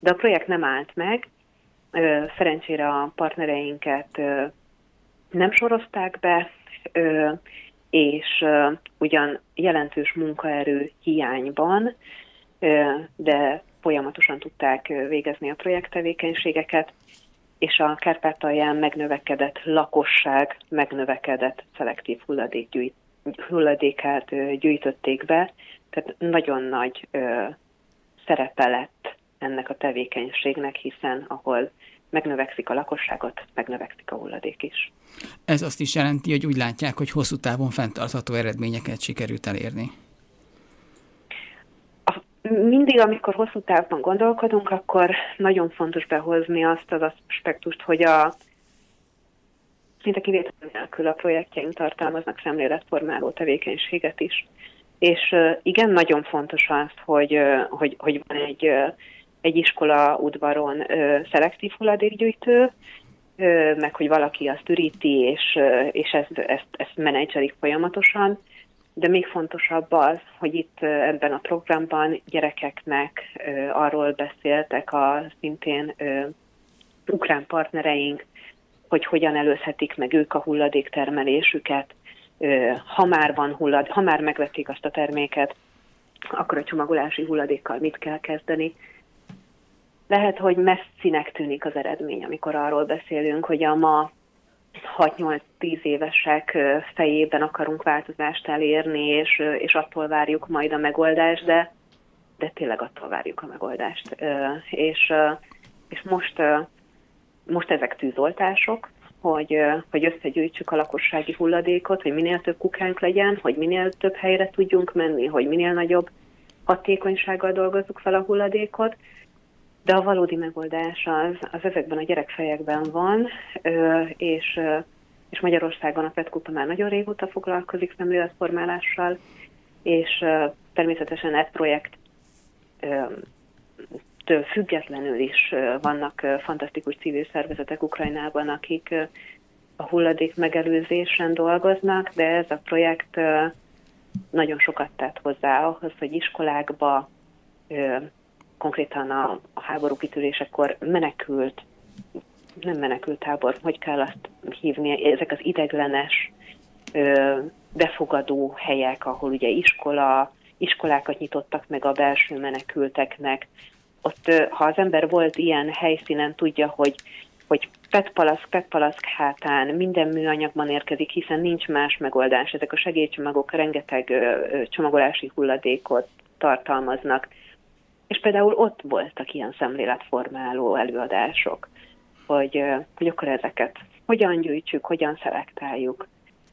De a projekt nem állt meg, szerencsére a partnereinket nem sorozták be, és ugyan jelentős munkaerő hiányban, de folyamatosan tudták végezni a projekttevékenységeket, és a Kárpátalján megnövekedett lakosság, megnövekedett szelektív hulladékát gyűjtötték be, tehát nagyon nagy szerepe lett ennek a tevékenységnek, hiszen ahol megnövekszik a lakosságot, megnövekszik a hulladék is. Ez azt is jelenti, hogy úgy látják, hogy hosszú távon fenntartható eredményeket sikerült elérni. Mindig, amikor hosszú távban gondolkodunk, akkor nagyon fontos behozni azt az aspektust, hogy szinte kivétel nélkül a projektjeink tartalmaznak szemléletformáló tevékenységet is. És igen, nagyon fontos az, hogy van egy iskola udvaron szelektív hulladékgyűjtő, meg hogy valaki azt üríti, és ezt menedzselik folyamatosan, de még fontosabb az, hogy itt ebben a programban gyerekeknek arról beszéltek a szintén ukrán partnereink, hogy hogyan előzhetik meg ők a hulladéktermelésüket, ha már megvették azt a terméket, akkor a csomagolási hulladékkal mit kell kezdeni. Lehet, hogy messzinek tűnik az eredmény, amikor arról beszélünk, hogy a ma 6-8-10 évesek fejében akarunk változást elérni, és attól várjuk majd a megoldást, de tényleg attól várjuk a megoldást. És most ezek tűzoltások, hogy összegyűjtsük a lakossági hulladékot, hogy minél több kukánk legyen, hogy minél több helyre tudjunk menni, hogy minél nagyobb hatékonysággal dolgozzuk fel a hulladékot, de a valódi megoldás az ezekben a gyerekfejekben van, és Magyarországon a PET Kupa már nagyon régóta foglalkozik szemléletformálással, és természetesen ez projekt től függetlenül is vannak fantasztikus civil szervezetek Ukrajnában, akik a hulladék megelőzésen dolgoznak, de ez a projekt nagyon sokat tett hozzá ahhoz, hogy iskolákba, konkrétan a háború kitörésekor nem menekült tábor, hogy kell azt hívni, ezek az ideglenes, befogadó helyek, ahol ugye iskolákat nyitottak meg a belső menekülteknek. Ott, ha az ember volt ilyen helyszínen, tudja, hogy PET-palaszk hátán minden műanyagban érkezik, hiszen nincs más megoldás. Ezek a segélycsomagok rengeteg csomagolási hulladékot tartalmaznak. És például ott voltak ilyen szemléletformáló előadások, hogy akkor ezeket hogyan gyűjtsük, hogyan szelektáljuk,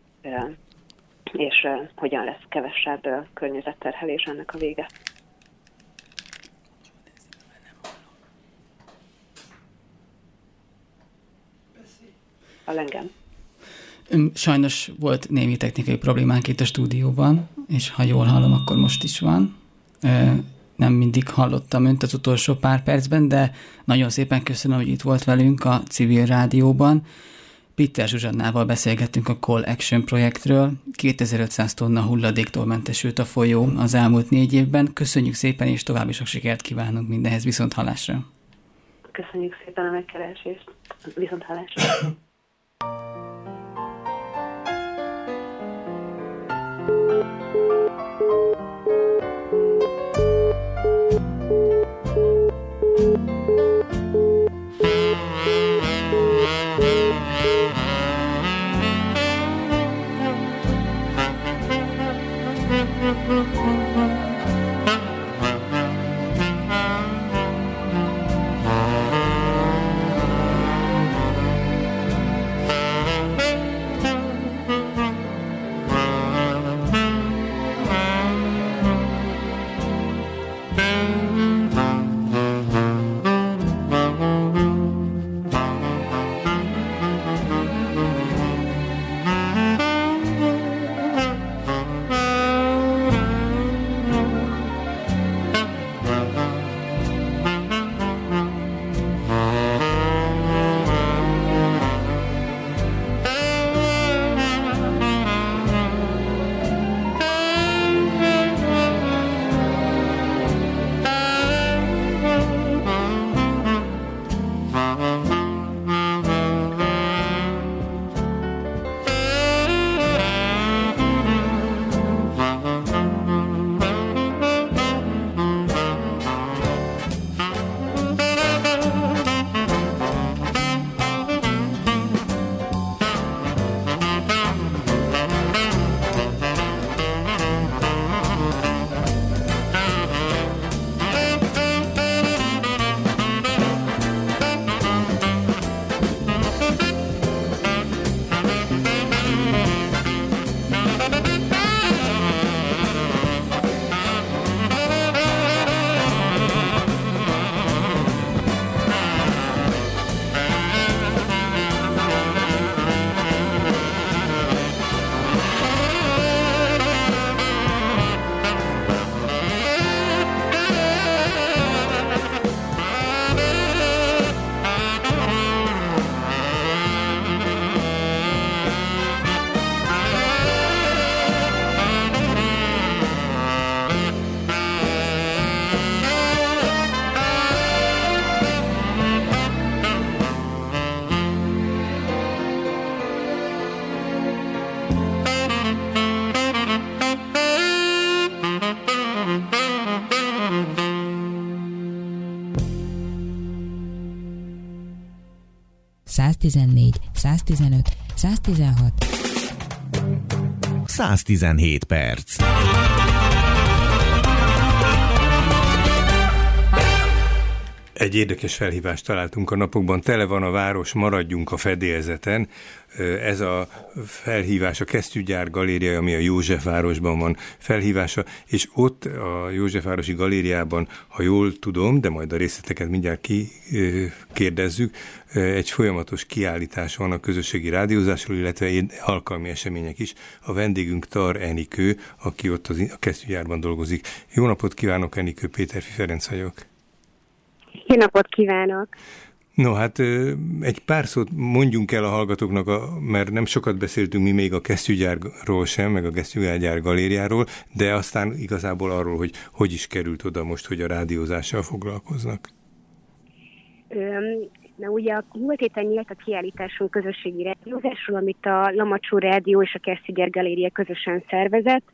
és hogyan lesz kevesebb környezetterhelés ennek a vége. Engem. Sajnos volt némi technikai problémánk itt a stúdióban, és ha jól hallom, akkor most is van. Nem mindig hallottam önt az utolsó pár percben, de nagyon szépen köszönöm, hogy itt volt velünk a Civil Rádióban. Péter Zsuzsannával beszélgettünk a Call Action projektről. 2500 tonna hulladéktól mentesült a folyó az elmúlt 4 évben. Köszönjük szépen, és további sok sikert kívánunk mindenhez. Viszonthallásra! Köszönjük szépen a megkeresést! Viszonthallásra! 114, 115, 116. 117 perc. Egy érdekes felhívást találtunk a napokban, tele van a város, maradjunk a fedélzeten. Ez a felhívás a Kesztyűgyár galériája, ami a Józsefvárosban van felhívása, és ott a Józsefvárosi galériában, ha jól tudom, de majd a részleteket mindjárt kikérdezzük, egy folyamatos kiállítás van a közösségi rádiózásról, illetve alkalmi események is. A vendégünk Tar Enikő, aki ott a Kesztyűgyárban dolgozik. Jó napot kívánok, Enikő, Péterfi Ferenc vagyok. Jó napot kívánok! No, hát egy pár szót mondjunk el a hallgatóknak, mert nem sokat beszéltünk mi még a Kesztyűgyárról sem, meg a Kesztyűgyár galériáról, de aztán igazából arról, hogy is került oda most, hogy a rádiózással foglalkoznak. Na ugye a múlt héten nyílt a kiállításunk közösségi rádiózásról, amit a Lamacsó Rádió és a Kesztyűgyár galéria közösen szervezett.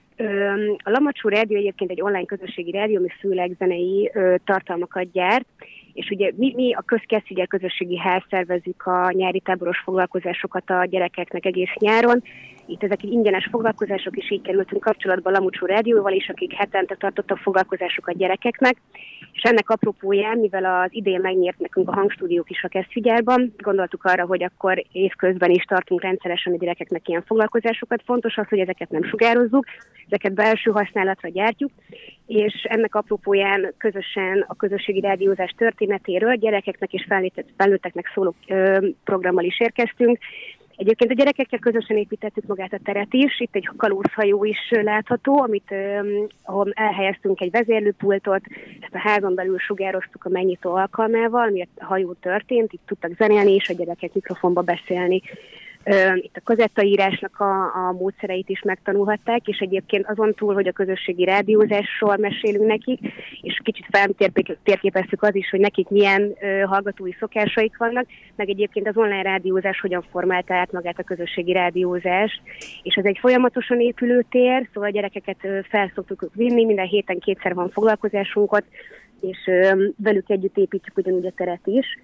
A Lamacsó Rádió egyébként egy online közösségi rádió, ami főleg zenei tartalmakat gyárt, és ugye mi a Kesztyűgyár közösségi ház szervezzük a nyári táboros foglalkozásokat a gyerekeknek egész nyáron. Itt ezek ingyenes foglalkozások, és így kerültünk kapcsolatba a Lamacsó Rádióval is, akik hetente tartottak foglalkozásokat gyerekeknek. És ennek apropóján, mivel az idén megnyert nekünk a hangstúdiók is a Kesztyűgyárban, gondoltuk arra, hogy akkor évközben is tartunk rendszeresen a gyerekeknek ilyen foglalkozásokat. Fontos az, hogy ezeket nem sugározzuk, ezeket belső használatra gyártjuk, és ennek apropóján közösen a közösségi rádiózás történetéről gyerekeknek és felnőtteknek szóló programmal is érkeztünk. Egyébként a gyerekekkel közösen építettük magát a teret is, itt egy kalózhajó is látható, ahol elhelyeztünk egy vezérlőpultot, ezt a házon belül sugároztuk a megnyitó alkalmával, ami a hajó történt, itt tudtak zenélni és a gyerekek mikrofonba beszélni. Itt a kazettaírásnak a módszereit is megtanulhatták, és egyébként azon túl, hogy a közösségi rádiózásról mesélünk nekik, és kicsit feltérképeztük az is, hogy nekik milyen hallgatói szokásaik vannak, meg egyébként az online rádiózás hogyan formálta át magát a közösségi rádiózást, és ez egy folyamatosan épülő tér, szóval a gyerekeket fel szoktuk vinni, minden héten 2-szer van foglalkozásunkat, és velük együtt építjük ugyanúgy a teret is.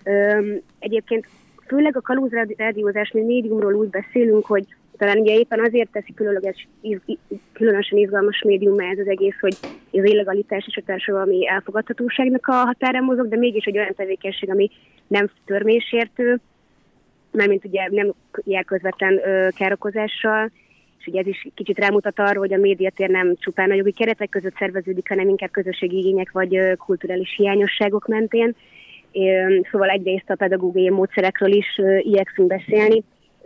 Egyébként főleg a kalózrádiózás médiumról úgy beszélünk, hogy talán ugye éppen azért teszi különösen izgalmas médium ez az egész, hogy az illegalitás és a társadalmi elfogadhatóságnak a határán mozog, de mégis egy olyan tevékenység, ami nem törvénysértő, mármint ugye nem jár közvetlen károkozással, és ugye ez is kicsit rámutat arra, hogy a médiatér nem csupán a jogi keretek között szerveződik, hanem inkább közösségi igények vagy kulturális hiányosságok mentén. Szóval egyrészt a pedagógiai módszerekről is igyekszünk beszélni.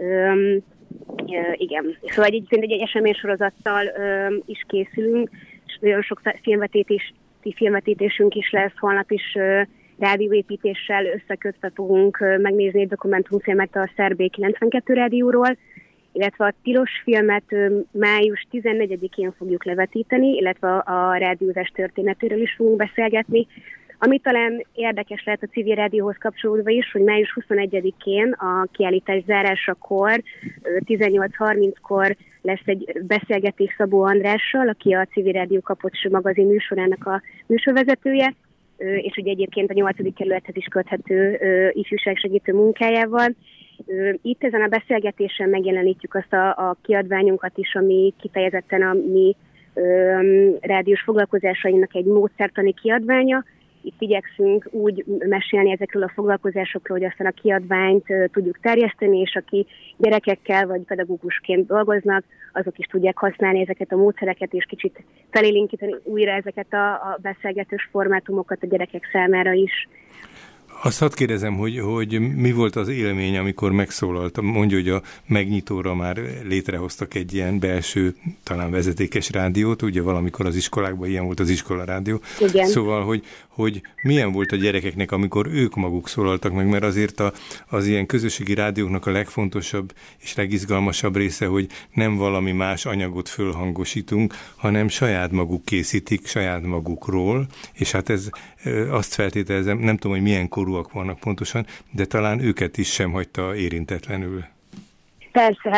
Igen. Szóval egyébként egy eseménysorozattal is készülünk, és nagyon sok filmvetítésünk is lesz, holnap is rádióépítéssel összekötve fogunk megnézni egy dokumentumfilmet a Szerb 92 rádióról, illetve a tilos filmet május 14-én fogjuk levetíteni, illetve a rádiózás történetéről is fogunk beszélgetni. Ami talán érdekes lehet a civil rádióhoz kapcsolódva is, hogy május 21-én a kiállítás zárásakor 18:30-kor lesz egy beszélgetés Szabó Andrással, aki a Civil Rádió Kapocs magazin műsorának a műsorvezetője, és ugye egyébként a 8. kerülethez is köthető ifjúságsegítő munkájával. Itt ezen a beszélgetésen megjelenítjük azt a kiadványunkat is, ami kifejezetten a mi rádiós foglalkozásainak egy módszertani kiadványa. Itt igyekszünk úgy mesélni ezekről a foglalkozásokról, hogy aztán a kiadványt tudjuk terjeszteni, és aki gyerekekkel vagy pedagógusként dolgoznak, azok is tudják használni ezeket a módszereket, és kicsit felélénkíteni újra ezeket a beszélgetős formátumokat a gyerekek számára is. Azt hadd kérdezem, hogy mi volt az élmény, amikor megszólalt? Mondja, hogy a megnyitóra már létrehoztak egy ilyen belső, talán vezetékes rádiót, ugye valamikor az iskolákban ilyen volt az iskolarádió. Igen. Szóval, hogy milyen volt a gyerekeknek, amikor ők maguk szólaltak meg, mert azért az ilyen közösségi rádióknak a legfontosabb és legizgalmasabb része, hogy nem valami más anyagot fölhangosítunk, hanem saját maguk készítik, saját magukról, és hát ez azt feltételezem, nem tudom, hogy milyen korúak vannak pontosan, de talán őket is sem hagyta érintetlenül. Persze, hát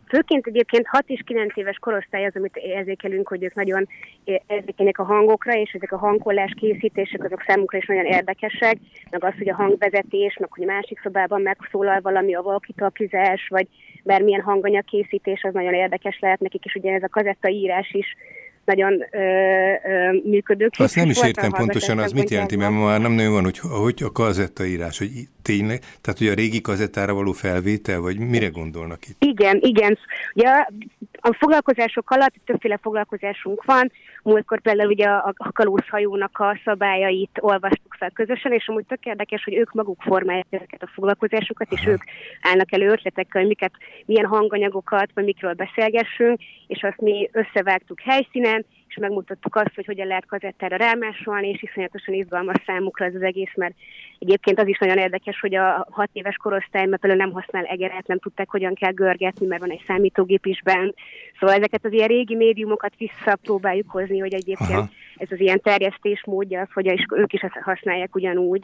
Főként egyébként 6 és 9 éves korosztály az, amit érzékelünk, hogy ők nagyon érzékenyek a hangokra, és ezek a hangkollás készítések azok számukra is nagyon érdekesek, meg az, hogy a hangvezetés, meg hogy a másik szobában megszólal valami, a walkie-talkiezás, vagy bármilyen hanganyag készítés, az nagyon érdekes lehet nekik, és ugye ez a kazettaírás is nagyon működőképes. Azt nem is értem pontosan, az mit jelenti, mert már nem nagyon van, hogy a kazettaírás, hogy tényleg, tehát hogy a régi kazettára való felvétel, vagy mire gondolnak itt? Igen. Ugye a foglalkozások alatt többféle foglalkozásunk van. Múltkor például ugye a kalózhajónak a szabályait olvastuk fel közösen, és amúgy tök érdekes, hogy ők maguk formálják ezeket a foglalkozásokat, és ők állnak elő ötletekkel, hogy milyen hanganyagokat, vagy mikről beszélgessünk, és azt mi összevágtuk helyszínen, és megmutattuk azt, hogy hogyan lehet kazettára rámásolni, és iszonyatosan izgalmas számukra ez az egész, mert egyébként az is nagyon érdekes, hogy a 6 éves korosztály, mert például nem használ egeret, nem tudták, hogyan kell görgetni, mert van egy számítógép is bent. Szóval ezeket az ilyen régi médiumokat visszapróbáljuk hozni, hogy egyébként ez az ilyen terjesztés módja, az, hogy ők is használják ugyanúgy.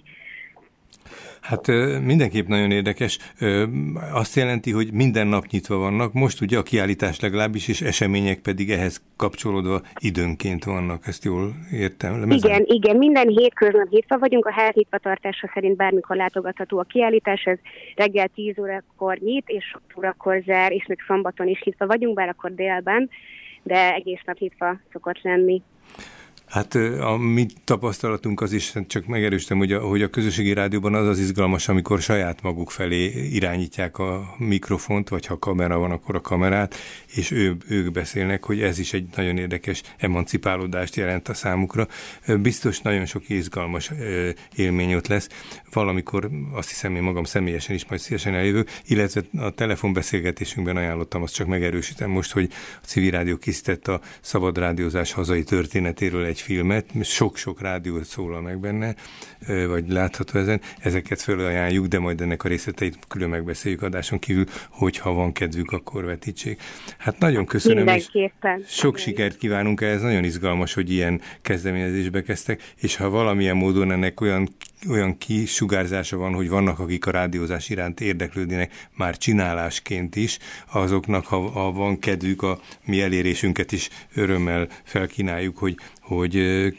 Hát mindenképp nagyon érdekes. Azt jelenti, hogy minden nap nyitva vannak. Most ugye a kiállítás legalábbis, és események pedig ehhez kapcsolódva időnként vannak. Ezt jól értem? Igen. Minden hétköznap nyitva vagyunk. A ház nyitvatartása szerint bármikor látogatható a kiállítás. Ez reggel 10 órakor nyit, és 6 órakor zár, és még szombaton is nyitva vagyunk, bár akkor délben, de egész nap nyitva szokott lenni. Hát a mi tapasztalatunk az is, csak megerősítem, hogy a közösségi rádióban az izgalmas, amikor saját maguk felé irányítják a mikrofont, vagy ha kamera van, akkor a kamerát, és ők beszélnek, hogy ez is egy nagyon érdekes emancipálódást jelent a számukra. Biztos nagyon sok izgalmas élmény ott lesz. Valamikor azt hiszem, én magam személyesen is majd szívesen eljövök, illetve a telefonbeszélgetésünkben ajánlottam, azt csak megerősítem most, hogy a Civil Rádió készített a szabad rádiózás hazai történetéről egy filmet, sok-sok rádiót szólal meg benne, vagy látható ezen. Ezeket felajánljuk, de majd ennek a részleteit külön megbeszéljük adáson kívül, hogyha van kedvük, akkor vetítsék. Hát nagyon köszönöm, és sok sikert kívánunk, ez nagyon izgalmas, hogy ilyen kezdeményezésbe kezdtek, és ha valamilyen módon ennek olyan kisugárzása van, hogy vannak, akik a rádiózás iránt érdeklődnének már csinálásként is, azoknak, ha van kedvük, a mi elérésünket is örömmel felkínáljuk, hogy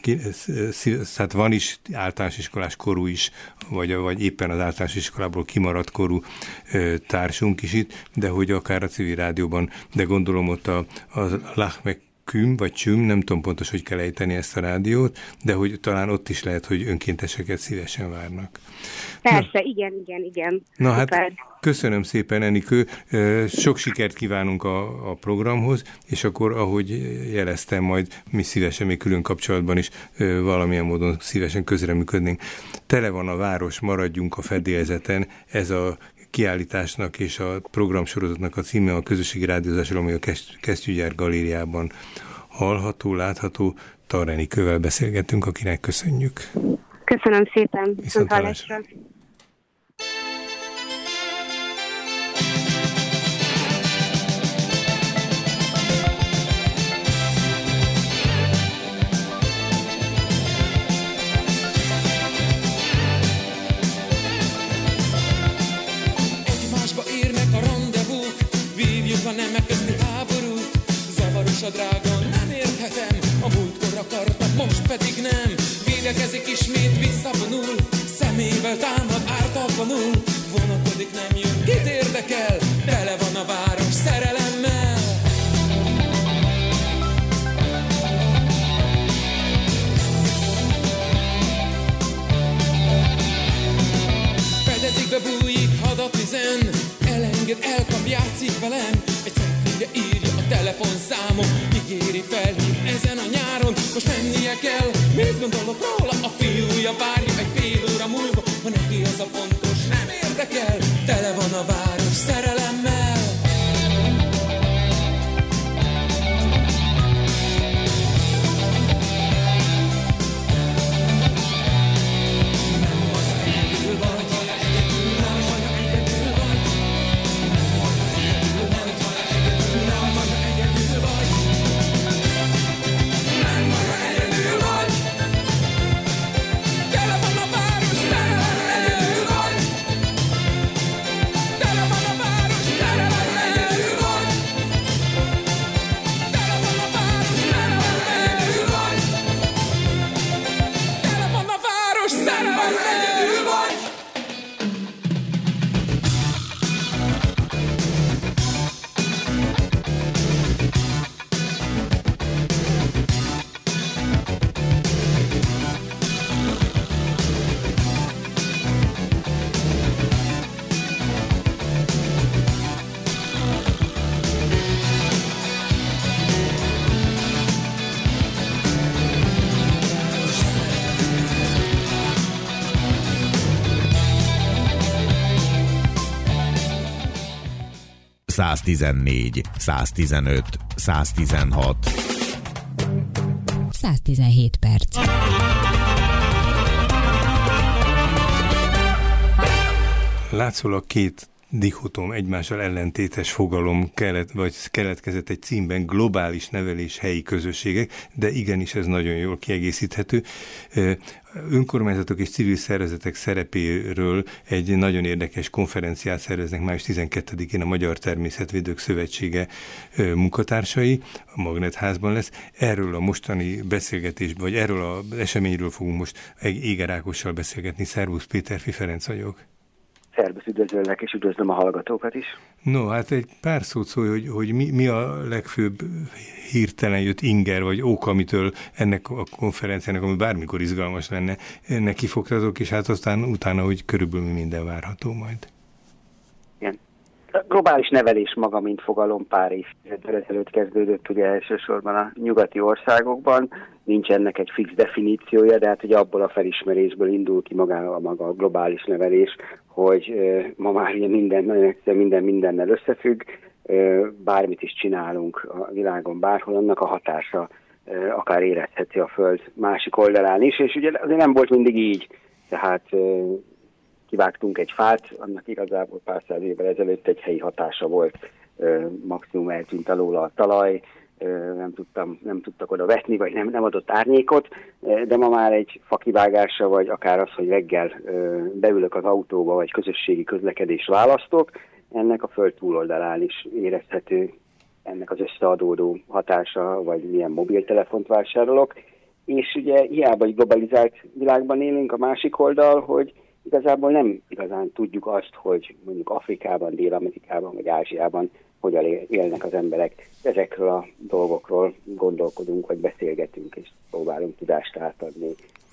hát van is általános iskolás korú is, vagy éppen az általános iskolából kimaradt korú társunk is itt, de hogy akár a Civil Rádióban, de gondolom ott a Lachmek Küm, vagy Csüm, nem tudom pontos, hogy kell ejteni ezt a rádiót, de hogy talán ott is lehet, hogy önkénteseket szívesen várnak. Persze, igen. Na hát, köszönöm szépen, Enikő, sok sikert kívánunk a programhoz, és akkor, ahogy jeleztem, majd mi szívesen, még külön kapcsolatban is valamilyen módon szívesen közreműködnénk. Tele van a város, maradjunk a fedélzeten, ez a kiállításnak és a programsorozatnak a címe a közösségi rádiózásról, ami a Kesztyűgyár galériában hallható, látható. Tar Enikővel beszélgettünk, akinek köszönjük. Köszönöm szépen. Viszonthallásra. A nemek közti háborút, zavaros a drága, nem érthetem. A múltkor akartam, most pedig nem. Védekezik ismét, visszavonul, szemével támad, ártatlanul. Vonakodik, nem jön, kit érdekel? Tele van a város szerelemmel. Fedezik be, bújik, hadat üzen, elenged, elkap, játszik velem. Egy szekrényre írja a telefonszámom, ígéri, felhív ezen a nyáron. Most mennie kell, mit gondolok róla? A fiúja várja egy fél óra múlva. Ha neki az a fontos, nem érdekel. Tele van a város szerelemmel. Egyedül vagy. 114, 115, 116. 117 perc. Látszólag két dichotom, egymással ellentétes fogalom keletkezett egy címben, globális nevelés helyi közösségek, de igenis ez nagyon jól kiegészíthető. Önkormányzatok és civil szervezetek szerepéről egy nagyon érdekes konferenciát szerveznek május 12-én a Magyar Természetvédők Szövetsége munkatársai, a Magnetházban lesz. Erről a mostani beszélgetésben, vagy erről az eseményről fogunk most Éger Ákossal beszélgetni. Szervusz, Péterfi Ferenc vagyok. Szervusz, üdvözöllek, és üdvözlöm a hallgatókat is. No, hát egy pár szót szólj, hogy mi a legfőbb hirtelen jött inger, vagy ok, amitől ennek a konferenciának, ami bármikor izgalmas lenne, neki fogtatok, és hát aztán utána, hogy körülbelül minden várható majd. Igen. A globális nevelés maga, mint fogalom, pár évtizeddel ezelőtt kezdődött, ugye elsősorban a nyugati országokban. Nincs ennek egy fix definíciója, de hát ugye abból a felismerésből indul ki maga a globális nevelés, hogy ma már ugye minden mindennel összefügg, bármit is csinálunk a világon bárhol, annak a hatása akár érezhető a Föld másik oldalán is, és ugye azért nem volt mindig így, tehát kivágtunk egy fát, annak igazából pár száz évvel ezelőtt egy helyi hatása volt, maximum eltűnt alóla a talaj, nem tudtak oda vetni, vagy nem adott árnyékot, de ma már egy fakivágása, vagy akár az, hogy reggel beülök az autóba, vagy közösségi közlekedés választok, ennek a Föld túloldalán is érezhető ennek az összeadódó hatása, vagy milyen mobiltelefont vásárolok. És ugye hiába egy globalizált világban élünk, a másik oldal, hogy igazából nem igazán tudjuk azt, hogy mondjuk Afrikában, Dél-Amerikában vagy Ázsiában hogyan élnek az emberek. Ezekről a dolgokról gondolkodunk, vagy beszélgetünk, és próbálunk tudást átadni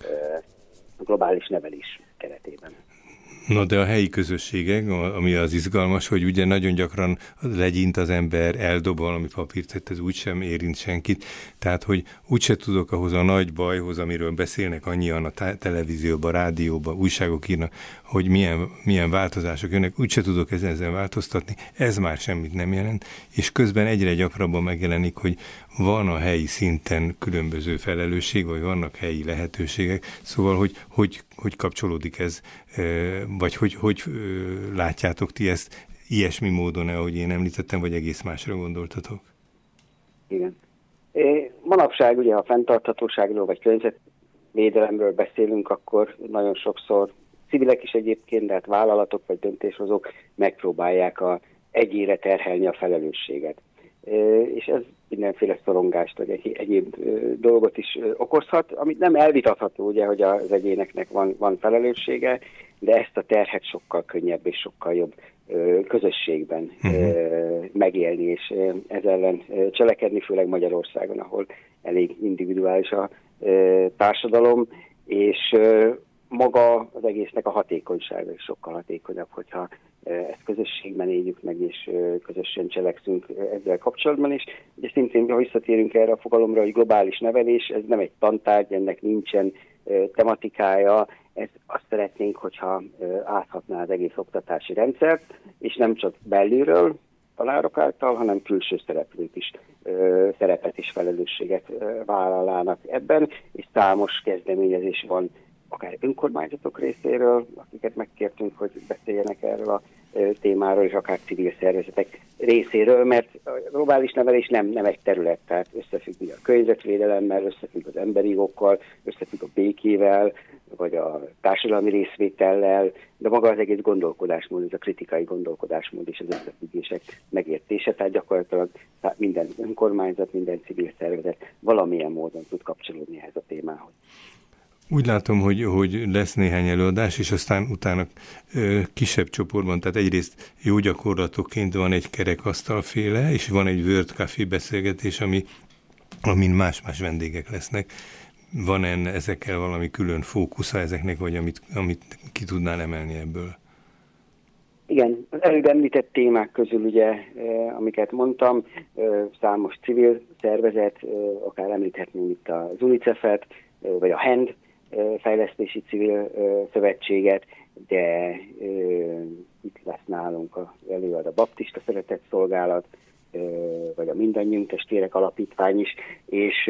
a globális nevelés keretében. Na de a helyi közösségek, ami az izgalmas, hogy ugye nagyon gyakran legyint az ember, eldob valami papírt, tehát ez úgysem érint senkit, tehát hogy úgyse tudok ahhoz a nagy bajhoz, amiről beszélnek annyian a televízióban, rádióban, újságok írnak, hogy milyen változások jönnek, úgyse tudok ezzel változtatni, ez már semmit nem jelent, és közben egyre gyakrabban megjelenik, hogy van a helyi szinten különböző felelősség, vagy vannak helyi lehetőségek, szóval hogy kapcsolódik ez, vagy hogy látjátok ti ezt ilyesmi módon, ahogy én említettem, vagy egész másra gondoltatok? Igen. Manapság ugye, ha fenntarthatóságról vagy környezetvédelemről beszélünk, akkor nagyon sokszor civilek is egyébként, de hát vállalatok vagy döntéshozók megpróbálják egyére terhelni a felelősséget. És ez mindenféle szorongást, vagy egyéb dolgot is okozhat, amit nem elvitatható, ugye, hogy az egyéneknek van felelőssége, de ezt a terhet sokkal könnyebb és sokkal jobb közösségben megélni, és ez ellen cselekedni, főleg Magyarországon, ahol elég individuális a társadalom, és maga az egésznek a hatékonysága is sokkal hatékonyabb, hogyha ezt közösségben éljük meg, és közösen cselekszünk ezzel kapcsolatban is. Ugye szintén, ha visszatérünk erre a fogalomra, hogy globális nevelés, ez nem egy tantárgy, ennek nincsen tematikája, azt szeretnénk, hogyha áthatná az egész oktatási rendszert, és nem csak belülről tanárok által, hanem külső szereplők is szerepet és felelősséget vállalnának ebben, és számos kezdeményezés van, akár önkormányzatok részéről, akiket megkértünk, hogy beszéljenek erről a témáról, és akár civil szervezetek részéről, mert a globális nevelés nem egy terület, tehát összefügg a környezetvédelemmel, összefügg az emberi jogokkal, összefügg a békével, vagy a társadalmi részvétellel, de maga az egész gondolkodásmód, ez a kritikai gondolkodásmód és az összefüggések megértése, tehát gyakorlatilag minden önkormányzat, minden civil szervezet valamilyen módon tud kapcsolódni ehhez a témához. Úgy látom, hogy lesz néhány előadás, és aztán utána kisebb csoportban, tehát egyrészt jó gyakorlatokként van egy kerekasztalféle, és van egy World Café beszélgetés, amin más-más vendégek lesznek. Van ezekkel valami külön fókusza ezeknek, vagy amit ki tudnál emelni ebből? Igen, az előbb említett témák közül ugye, amiket mondtam, számos civil szervezet, akár említhetném itt az UNICEF-et, vagy a HAND fejlesztési civil szövetséget, de itt lesz nálunk előad a Baptista Szeretetszolgálat, vagy a Mindannyiunk Testvérek Alapítvány is, és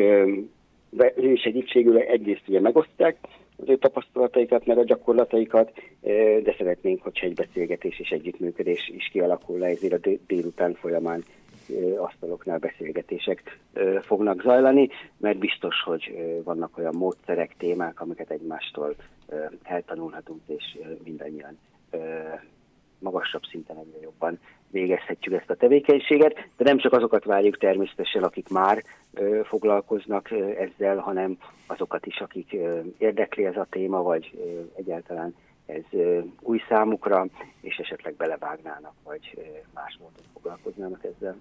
ő segítségül egyrészt ugye megosztják az ő tapasztalataikat, meg a gyakorlataikat, de szeretnénk, hogyha egy beszélgetés és együttműködés is kialakul le, ezért a délután folyamán asztaloknál beszélgetések fognak zajlani, mert biztos, hogy vannak olyan módszerek, témák, amiket egymástól eltanulhatunk, és mindannyian magasabb szinten egyre jobban végezhetjük ezt a tevékenységet, de nem csak azokat várjuk természetesen, akik már foglalkoznak ezzel, hanem azokat is, akik érdekli ez a téma, vagy egyáltalán ez új számukra, és esetleg belevágnának, vagy más módon foglalkoznának ezzel.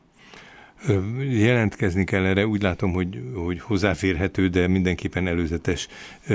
Jelentkezni kell erre, úgy látom, hogy hozzáférhető, de mindenképpen előzetes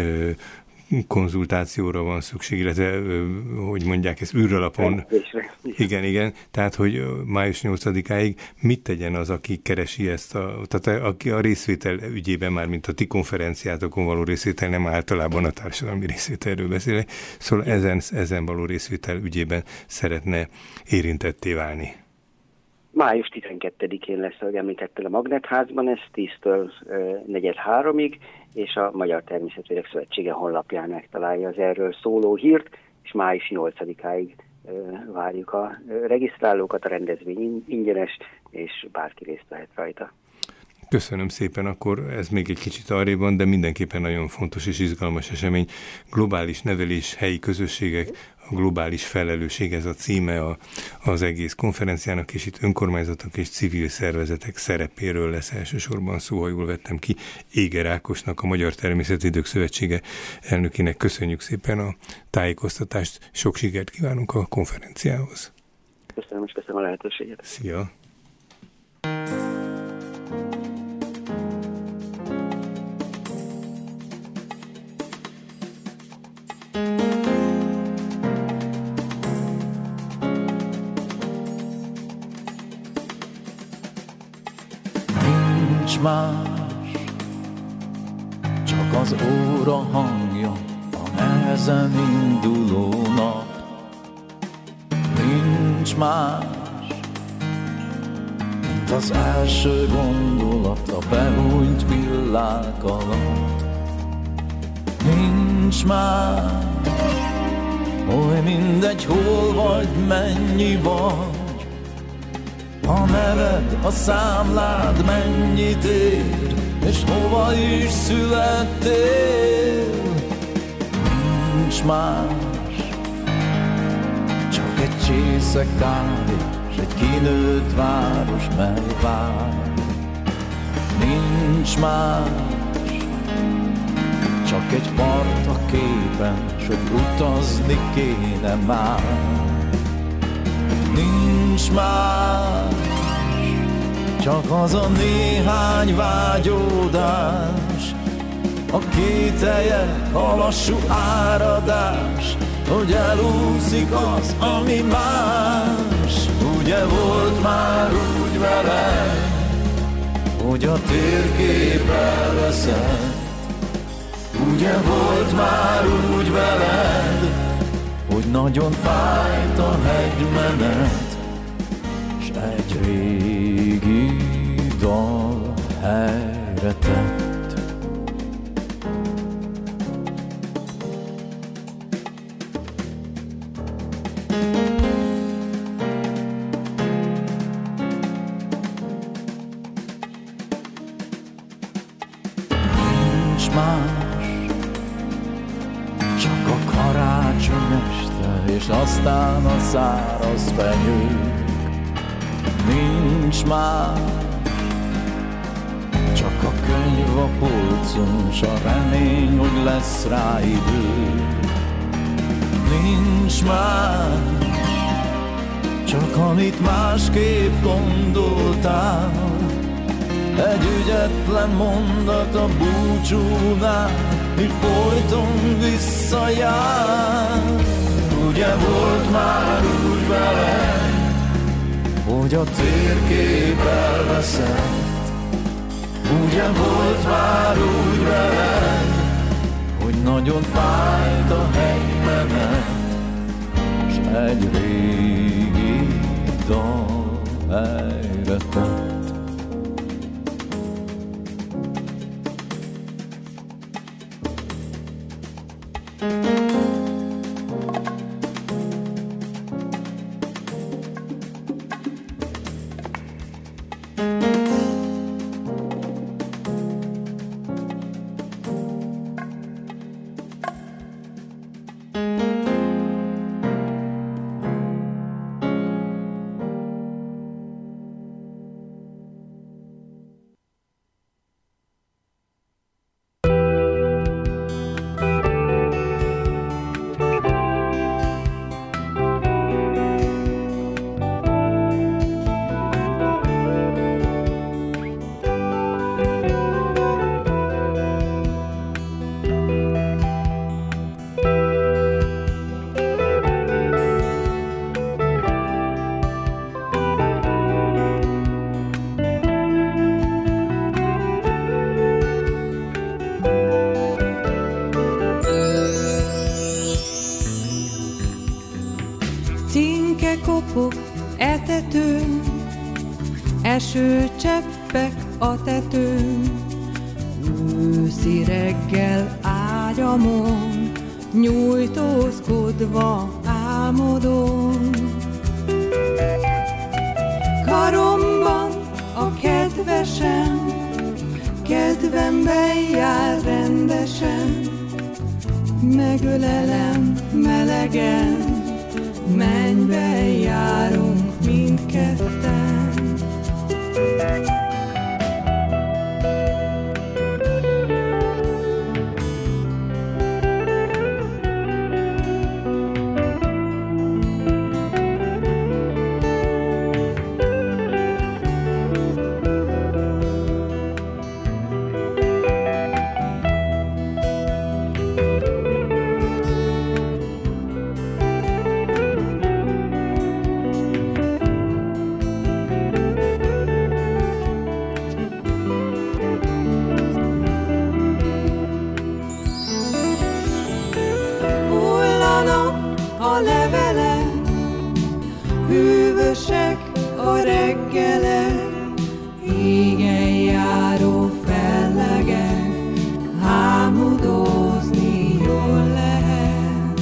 konzultációra van szükség, illetve, hogy mondják, ez űralapon. Igen. Tehát, hogy május 8-áig mit tegyen az, aki keresi ezt tehát aki a részvétel ügyében már, mint a ti konferenciátokon való részvétel, nem általában a társadalmi részvételről beszélek, szóval ezen való részvétel ügyében szeretne érintetté válni. Május 12-én lesz, ahogy említettél, a Magnetházban, ez 10-től 4:03-ig, és a Magyar Természetvédők Szövetsége honlapján megtalálja az erről szóló hírt, és május 8-áig várjuk a regisztrálókat, a rendezvény ingyenes, és bárki részt vehet rajta. Köszönöm szépen, akkor ez még egy kicsit arrébb van, de mindenképpen nagyon fontos és izgalmas esemény. Globális nevelés, helyi közösségek, a globális felelősség, ez a címe az egész konferenciának, és itt önkormányzatok és civil szervezetek szerepéről lesz elsősorban szó, ha jól vettem ki. Éger Ákosnak, a Magyar Természetvédők Szövetsége elnökének köszönjük szépen a tájékoztatást, sok sikert kívánunk a konferenciához. Köszönöm, és köszönöm a lehetőséget. Szia! Más, csak az óra hangja, a nehezen induló nap. Nincs más, mint az első gondolat a behúnyt világ alatt. Nincs más, oly mindegy, hol vagy, mennyi vagy. A neved, a számlád mennyit ér, és hova is születtél. Nincs más, csak egy csésze kávé, s egy kinőtt város, mely vár. Nincs más, csak egy part a képen, s hogy utazni kéne már. Nincs más, csak az a néhány vágyódás, a kételyek, a lassú áradás, hogy elúszik az, ami más. Ugye volt már úgy veled, hogy a térkép elveszett. Ugye volt már úgy veled, hogy nagyon fájt a hegymenet, s egy régi dal helyre tett. Nincs más, csak a karácsony este, és aztán a száraz fenyők. Nincs más, csak a könyv a polcon, s a remény, hogy lesz rá idő. Nincs más, csak amit másképp gondoltál, egy ügyetlen mondat a búcsúnál, mi folyton visszajár. Ugye volt már úgy veled, hogy a térkép elveszett. Ugye volt már úgy veled, hogy nagyon fájt a hegymenet, s egy régi dal helyre tett. Kopog etetőn, esőcseppek a tetőn, őszi reggel ágyamon, nyújtózkodva álmodom. Karomban a kedvesem, kedvemben jár rendesen, megölelem melegen, mennyben járunk mindketten. A levelek, hűvösek a reggelek, égen járó fellegek, álmodozni jól lehet.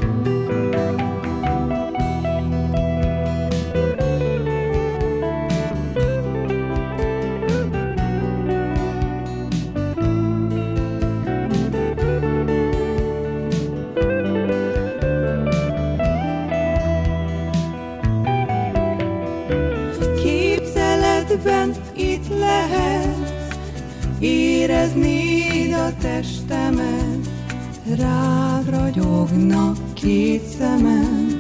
Itt lehetsz, éreznéd a testemet, rád ragyognak két szemem,